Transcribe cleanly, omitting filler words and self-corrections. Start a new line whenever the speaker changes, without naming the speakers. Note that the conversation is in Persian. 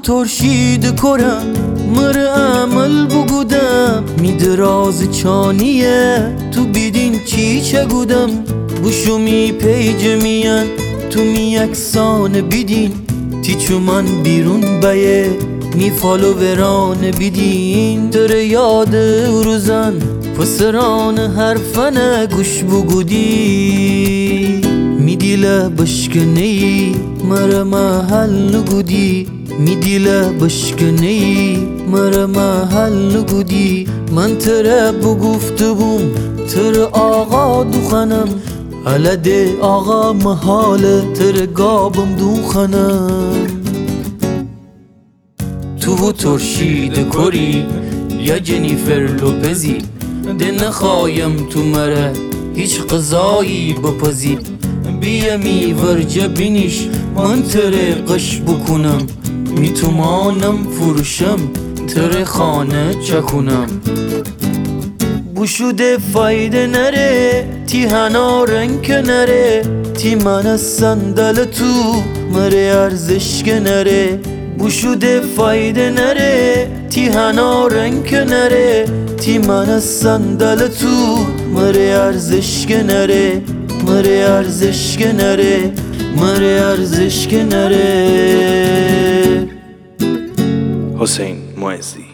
ترشید کرم مر عمل بگودم می دراز چانیه تو بیدین چی چگودم بوشو می پیج میان تو می اکسان بیدین تی چو من بیرون بیه می فالووران بیدین تر یاد روزن پسران حرفنه گوش بگودی می دیله بشکنی مر محل نگودی می دیله بشکنی مر محل نگودی من تره بگفته بوم تر آقا دوخنم علده آقا محاله تر گابم دوخنم تو ترشید کری یا جنیفر لوپزی ده نخوایم تو مره هیچ قضایی بپزی بیمی ورجه بینیش من تره قش بکنم می تومانم فروشم تره خانه چکنم بوشوده فایده نره تی هنا رنگ نره تی من صندل تو مره ارزش نره بوشوده فایده نره تی هنا رنگ نره تی من صندل تو مره ارزش نره مره ارزش نره مره ارزش نره
حسین معزی